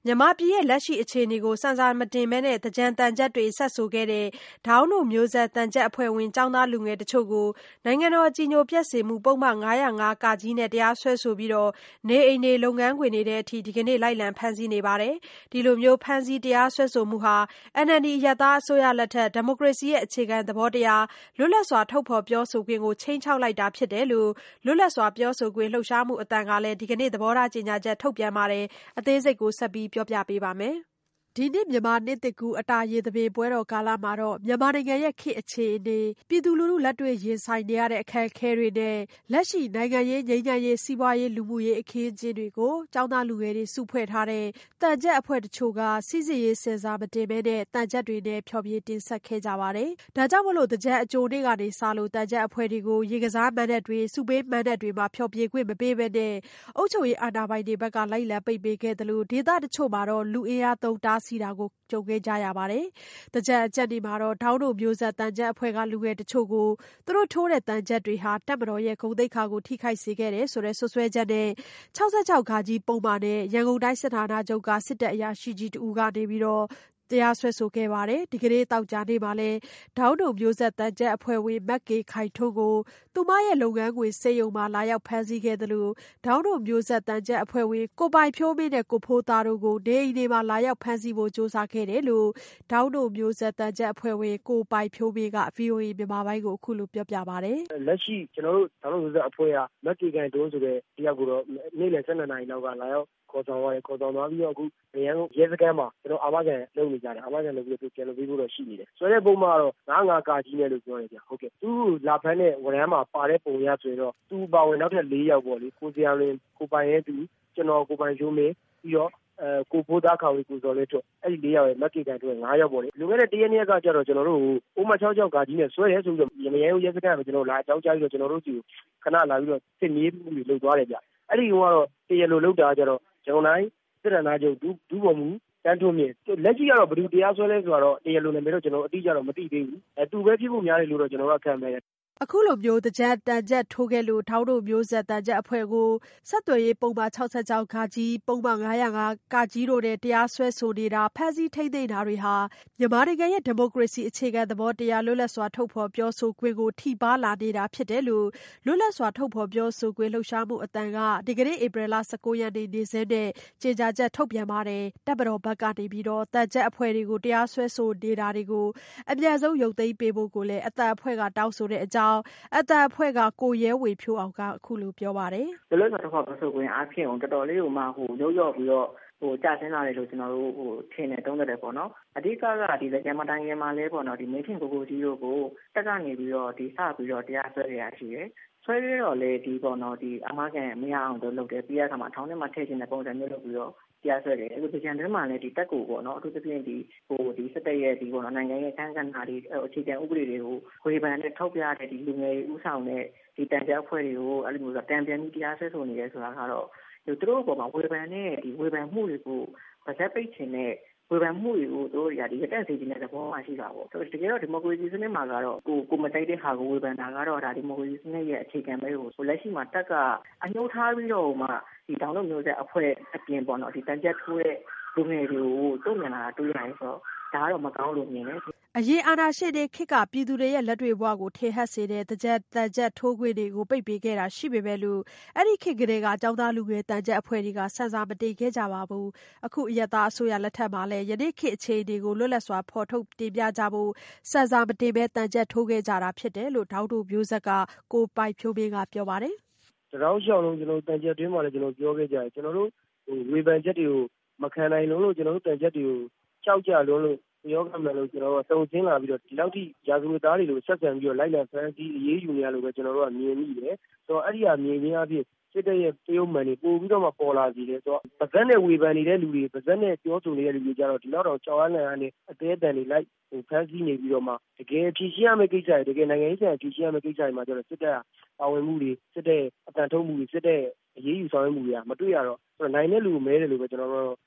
မြန်မာပြည်ရဲ့လက်ရှိအခြေအနေကိုဆင်ဆာမတင်ဘဲသင်္ကြန်သံချပ်တွေစပ်ဆိုခဲ့တဲ့ဒေါင်းတို့မျိုးဆက်သံချပ်အဖွဲ့ဝင်ကျောင်းသားလူငယ်တချို့ကိုနိုင်ငံတော်အကြည်ညိုပျက်စေမှုပုဒ်မ၅၀၅-ကနဲ့တရားစွဲဆိုပြီးနေအိမ်တွေလုပ်ငန်းခွင်တွေထဲအထိဒီကနေ့လိုက်လံဖမ်းဆီးနေပါတယ်။ ဒီလိုဖမ်းဆီးတရားစွဲဆိုမှုဟာ NLD အရပ်သားအစိုးရလက်ထက်ဒီမိုကရေစီရဲ့အခြေခံသဘောတရားလွတ်လပ်စွာထုတ်ဖော်ပြောဆိုခွင့်ကိုခြိမ်းခြောက်လိုက်တာဖြစ်တယ်လို့လွတ်လပ်စွာပြောဆိုခွင့်လှုပ်ရှားမှုအသံကလည်းဒီကနေ့သဘောထားကြေညာချက်ထုတ်ပြန်ပါတယ်။ အသေးစိတ်ကိုဆက်ပြီးပြောပြပေးပါမယ်။ ဒီနှစ်မြန်မာနှစ်သစ်ကူးအတာရေသဘင်ပွဲတော်ကာလမှာမြန်မာနိုင်ငံရဲ့ခေတ်အခြေအနေပြည်သူလူထုလက်တွေ့ရင်ဆိုင်နေရတဲ့အခက်အခဲတွေနဲ့လက်ရှိနိုင်ငံရေးငြိမ်းချမ်းရေးစီးပွားရေးလူမှုရေးအခင်းအကျင်းတွေကိုကျောင်းသားလူငယ်တွေစုဖွဲ့ထားတဲ့သံချပ်အဖွဲ့တချို့ကစိစစ်ရေးဆင်ဆာမတင်ဘဲသံချပ်တွေနဲ့ဖျော်ဖြေတင်ဆက်ခဲ့ကြပါတယ်။ ဒါကြောင့်သင်္ကြန်အကြိုနေ့ကစလို့သံချပ်အဖွဲ့တွေကိုရေကစားမဏ္ဍပ်တွေဆုပေးမဏ္ဍပ်တွေမှာဖျော်ဖြေခွင့်မပေးဘဲအုပ်ချုပ်ရေးအာဏာပိုင်တွေဘက်ကလိုက်လံပိတ်ပင်ခဲ့သလိုဒေသတချို့မှာလူအင်အားသုံးတားဆီးတာကိုကြုံခဲ့ကြရပါတယ်။ သင်္ကြန်အကြတ်နေ့မှာဒေါင်းတို့မျိုးဆက်သံချပ်အဖွဲ့ကလူငယ်တချို့ကိုသူတို့ထိုးတဲ့သံချပ်တွေဟာတပ်မတော်ရဲ့ဂုဏ်သိက္ခာကိုထိခိုက်စေခဲ့တယ်ဆိုတဲ့စွပ်စွဲချက်နဲ့၆၆ ပုဒ်မနဲ့ရန်ကုန်တိုင်းစစ်ဌာနချုပ်ကစစ်တပ်အရာရှိကြီးတဦးကနေတရားစွဲဆိုခဲ့ပါတယ်။ ဒီကနေ့သောကြာနေ့မှာလည်းဒေါင်းတို့မျိုးဆက်သံချပ်အဖွဲ့ဝင်မကေခိုင်ထွန်းကိုသူမရဲ့လုပ်ငန်းခွင်ဆေးရုံမှာလာရောက်ဖမ်းဆီးခဲ့သလိုဒေါင်းတို့မျိုးဆက်သံချပ်အဖွဲ့ဝင်ကိုပိုင်ဖြိုးမင်းနဲ့ကိုဖိုးသားတို့ကိုနေအိမ်တွေမှာလာရောက်ဖမ်းဆီးဖို့ကြိုးစားခဲ့တယ်လို့ဒေါင်းတို့မျိုးဆက်သံချပ်အဖွဲ့ဝင်ကိုပိုင်ဖြိုးမင်းက VOA မြန်မာပိုင်းကိုအခုလိုပြောပြပါတယ်။ "လက်ရှိကျွန်တော်တို့ဒေါင်းတို့မျိုးဆက်အဖွဲ့ကမကေခိုင်ထွန်းဆိုတဲ့တယောက်ကိုတော့နေ့လယ်12 နာရီလောက်ကလာရောက်ခေါ်ဆောင်သွားတယ်။ခေါ်ဆောင်သွားပြီးတော့အခုရန်ကုန်ရဲစခန်းမှာကျွန်တော်အာမခံလုပ်နေကြတယ်။အာမခံလုပ်ပြီးတော့ပြန်လုပ်ပေးဖို့တော့ရှိနေတယ်။ဆွဲတဲ့ပုံမှကတော့၅၀၅-နဲ့လို့ပြောတယ်ဗျ။ဟုတ်ကဲ့သူ့ကိုလာဖမ်းတဲ့ဝရမ်းမှာပါတဲ့ပုံအရဆိုရင်တော့သူပါဝင်နောက်ထပ်4ယောက်ပေါ့လေကိုဇေယျာလွင်ကိုပိုင်ရဲသူကျွန်တော်ကိုပိုင်ဖြိုးမင်းပြီးတော့ကိုဖိုးသားခေါင်ကိုဇော်လဲထွဋ်အဲ့ဒီ4ယောက်ရဲ့မကေခိုင်ထွန်း5ယောက်ပေါ့လေလွန်ခဲ့တဲ့1ရက်နေ့ကကျတော့ကျွန်တော်တို့ကိုဥမ66နဲ့ဆွဲရဲဆိုပြီးတော့ရမရဲရဲစခန်းမှာကျွန်တော်လာအကြောင်းကြားပြီးတော့ကျွန်တော်တို့စီကိုခဏလာပြီးတော့စစ်မေးမှုတွေလုပ်သွားတယ်ဗျ။အဲ့ဒီကတော့တရားလိုလုပ်တာကျတော့ရန်ကုန်တိုင်းစစ်ဌာနချုပ်ဒုဗိုလ်မှူးတန်းထွန်းမြင့်လက်ရှိကတော့ဘယ်သူတရားစွဲလဲဆိုတော့တရားလိုနာမည်တော့ကျွန်တော်အတိအကျတော့မသိသေးဘူး။သူပဲဖြစ်ဖို့များတယ်လို့တော့ကျွန်တော်ကခံမယ်။ " အခုလိုသင်္ကြန်သံချပ်ထိုးခဲ့လို့ဒေါင်းတို့မျိုးဆက်သံချပ်အဖွဲ့ကိုဆက်သွယ်ရေးပုဒ်မ၆၆ ပုဒ်မ၅၀၅-က တို့နဲ့တရားစွဲဆိုနေတာဖမ်းဆီးထိန်းသိမ်းတာတွေဟာမြန်မာနိုင်ငံရဲ့ဒီမိုကရေစီအခြေခံသဘောတရားလွတ်လပ်စွာထုတ်ဖော်ပြောဆိုခွင့်ကိုထိပါးလာနေတာဖြစ်တယ်လို့လွတ်လပ်စွာထုတ်ဖော်ပြောဆိုခွင့်လှုပ်ရှားမှုအသံကဒီကနေ့ဧပြီလ19 ရက်နေ့နေ့စွဲနဲ့ကြေညာချက်ထုတ်ပြန်ပါတယ်။ တပ်မတော်ဘက်ကနေသံချပ်အဖွဲ့တွေကိုတရားစွဲဆိုနေတာတွေကိုအမြန်ဆုံးရုပ်သိမ်းပေးဖို့ကိုလည်းအသံအဖွဲ့ကတောင်းဆိုတဲ့အကြောင်းအသံအဖွဲ့ကကိုရဲဝေဖြိုးအောင်ကအခုလိုပြောပါတယ်။ "လွတ်လပ်စွာထုတ်ဖော်ပြောဆိုခွင့်အားဖြင့်တော်တော်လေးကိုမှယုတ်လျော့ပြီးတော့ကျဆင်းလာတယ်လို့ကျွန်တော်တို့ထင်တယ်သုံးသပ်တယ်ပေါ့နော်။အဓိကဒီသင်္ကြန်မတိုင်ခင်မှာလဲပေါ့နော်ဒီမင်းထင်ကိုကိုကြီးတို့ကိုတက်ကနေပြီးတော့စပြီးတော့တရားစွဲရရှိတယ်။ဆွဲရတော့လေဒီပေါ့နော်ဒီအာမခံမရအောင်လုပ်တယ်ပြီးရခါမှာထောင်ထဲမှာထည့်ခြင်းတဲ့ပုံစံမျိုးလုပ်ပြီးတော့တရားစွဲတယ်။အခုသင်္ကြန်ထဲမှာလည်းဒီတက်ကိုပေါ့နော်အထူးသဖြင့်ဒီစစ်တပ်ရဲ့ဒီပေါ့နော်နိုင်ငံရဲ့အခမ်းကဏ္ဍတွေအခြေခံဥပဒေတွေကိုဝေဖန်တဲ့ထောက်ပြတဲ့ဒီလူငယ်တွေဥဆောင်တဲ့ဒီတန်ကြားအဖွဲ့တွေကိုအဲ့လိုမျိုးတံပြန်ပြီးတရားစွဲဆိုနေရဲဆိုတာကတော့သူတို့အပေါ်မှာဝေဖန်တဲ့ဒီဝေဖန်မှုတွေကိုဗဇက်ပိတ်ခြင်းနဲ့ဝေဖန်မှုတွေကိုသူတို့တွေကဒီတက်စေခြင်းတဲ့သဘောမှရှိတာပေါ့။တကယ်တော့ဒီမိုကရေစီစနစ်မှာကတော့ကိုမတိုက်တဲ့ဟာကိုဝေဖန်တာကတော့ဒါဒီမိုကရေစီစနစ်ရဲ့အခြေခံပဲကိုလက်ရှိမှာတက်ကအညှိုးထားပြီးတော့မှဒီတောင်လို့မျိုးဆက်အဖွဲ့အပြင်ပေါ့နော်ဒီတန်ကြက်ထိုးတဲ့လူငယ်တွေကိုတုံ့ပြန်လာတာတွေ့ရတယ်ဆိုတော့ဒါကတော့မကောင်းလို့မြင်တယ်။ " အရင်အာဏာရှင်တွေခေတ်ကပြည်သူတွေရဲ့လက်တွေ့ဘဝကိုထင်ဟပ်စေတဲ့သင်္ကြန်သံချပ်ထိုးခွင့်တွေကိုပိတ်ပင်ခဲ့တာရှိပေမဲ့အဲ့ဒီခေတ်ကတည်းကကျောင်းသားလူငယ်သံချပ်အဖွဲ့တွေကဆင်ဆာမတင်ခဲ့ကြပါဘူး။ အခုအရပ်သားအစိုးရလက်ထက်မှာလည်းယနေ့ခေတ်အခြေအနေကိုလွတ်လပ်စွာဖော်ထုတ်တင်ပြကြဖို့ဆင်ဆာမတင်ဘဲသံချပ်ထိုးခဲ့ကြတာဖြစ်တယ်လို့ဒေါင်းတို့မျိုးဆက်ကကိုပိုင်ဖြိုးမင်းကပြောပါတယ်။ "တောက်လျှောက်လုံးကျွန်တော်တန်ချက်တွင်းမှာလည်းကျွန်တော်ပြောခဲ့ကြတယ်ကျွန်တော်တို့ဝေဖန်ချက်တွေကိုမခံနိုင်လို့ကျွန်တော်တို့တန်ချက်တွေကိုကြောက်ကြလို့ယောဂမှန်လို့ကျွန်တော်တို့တုံဆင်းလာပြီးတော့ဒီလောက်ထိရာဇဝတ်သားတွေလိုဆက်ဆံပြီးတော့လိုက်လံဖမ်းဆီးအရေးယူနေရလို့ပဲကျွန်တော်တို့ကမြင်မိတယ်။ဆိုတော့အဲ့ဒီဟာမြင်ခြင်းအဖြစ်စစ်တပ်ရဲ့တရုတ်မှန်တွေပို့ပြီးတော့မှပေါ်လာစီတယ်ဆိုတော့ဗဇက်နဲ့ဝေဖန်နေတဲ့လူတွေဗဇက်နဲ့ပြောဆိုနေတဲ့လူတွေကြတော့ဒီတော့ကြောက်အားလန့်အားနဲ့အသေးအတန်တွေလိုက်ဖမ်းဆီးနေပြီးတော့မှတကယ်ဖြေရှင်းရမယ့်ကိစ္စတွေတကယ်နိုင်ငံရေးဆိုင်ရာဖြေရှင်းရမယ့်ကိစ္စတွေမှာကျတော့စစ်တပ်ကပါဝင်မှုတွေစစ်တပ်အတန်ထုတ်မှုတွေစစ်တပ်အရေးယူဆောင်ရွက်မှုတွေကမတွေ့ရတော့နိုင်တဲ့လူကိုမဲတယ်လို့ပဲကျွန်တော်တို့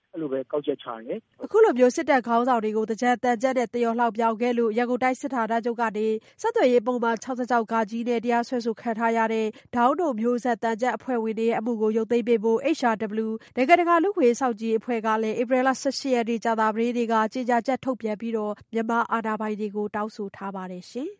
အဲ့လိုပဲကောက်ချက်ချတယ်။အခုလိုမျိုးစစ်တပ်ခေါင်းဆောင်တွေကိုသင်္ကြန်သံချပ်နဲ့သရော်လှောင်ပြောင်ခဲ့လို့ရန်ကုန်တိုင်းစစ်ဌာနချုပ်ကနေဆက်သွယ်ရေးပုဒ်မ 66 နဲ့တရားစွဲဆိုခံထားရတဲ့ဒေါင်းတို့မျိုးဆက်သံချပ်အဖွဲ့ဝင်တွေရဲ့အမှုကိုရုပ်သိမ်းပေးဖို့ HRW နိုင်ငံတကာလူ့အခွင့်အရေးစောင့်ကြည့်ရေးအဖွဲ့ကလည်းဧပြီလ 18 ရက်နေ့ကြာသပတေးနေ့ကကြေညာချက်ထုတ်ပြန်ပြီးမြန်မာအာဏာပိုင်တွေကိုတောင်းဆိုထားပါတယ်ရှင်။